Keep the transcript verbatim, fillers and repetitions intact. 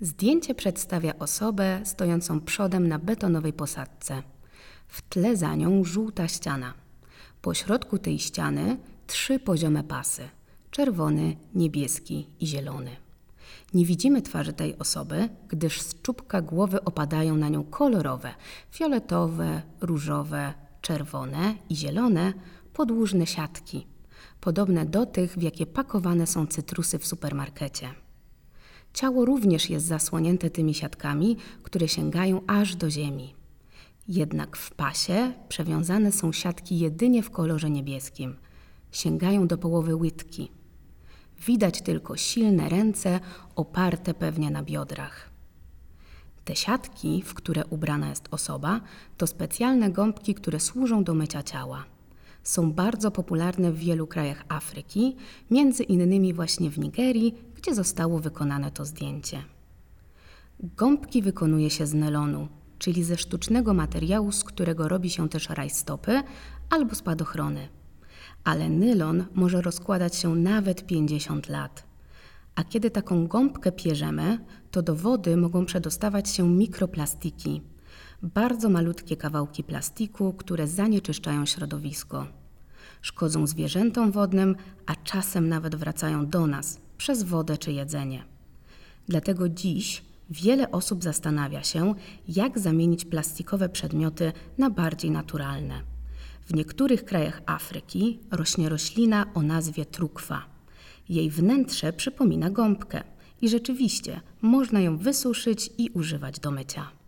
Zdjęcie przedstawia osobę stojącą przodem na betonowej posadzce. W tle za nią żółta ściana. Po środku tej ściany trzy poziome pasy: czerwony, niebieski i zielony. Nie widzimy twarzy tej osoby, gdyż z czubka głowy opadają na nią kolorowe, fioletowe, różowe, czerwone i zielone podłużne siatki, podobne do tych, w jakie pakowane są cytrusy w supermarkecie. Ciało również jest zasłonięte tymi siatkami, które sięgają aż do ziemi. Jednak w pasie przewiązane są siatki jedynie w kolorze niebieskim. Sięgają do połowy łydki. Widać tylko silne ręce oparte pewnie na biodrach. Te siatki, w które ubrana jest osoba, to specjalne gąbki, które służą do mycia ciała. Są bardzo popularne w wielu krajach Afryki, między innymi właśnie w Nigerii, gdzie zostało wykonane to zdjęcie. Gąbki wykonuje się z nylonu, czyli ze sztucznego materiału, z którego robi się też rajstopy albo spadochrony. Ale nylon może rozkładać się nawet pięćdziesiąt lat. A kiedy taką gąbkę pierzemy, to do wody mogą przedostawać się mikroplastiki. Bardzo malutkie kawałki plastiku, które zanieczyszczają środowisko. Szkodzą zwierzętom wodnym, a czasem nawet wracają do nas przez wodę czy jedzenie. Dlatego dziś wiele osób zastanawia się, jak zamienić plastikowe przedmioty na bardziej naturalne. W niektórych krajach Afryki rośnie roślina o nazwie trukwa. Jej wnętrze przypomina gąbkę i rzeczywiście można ją wysuszyć i używać do mycia.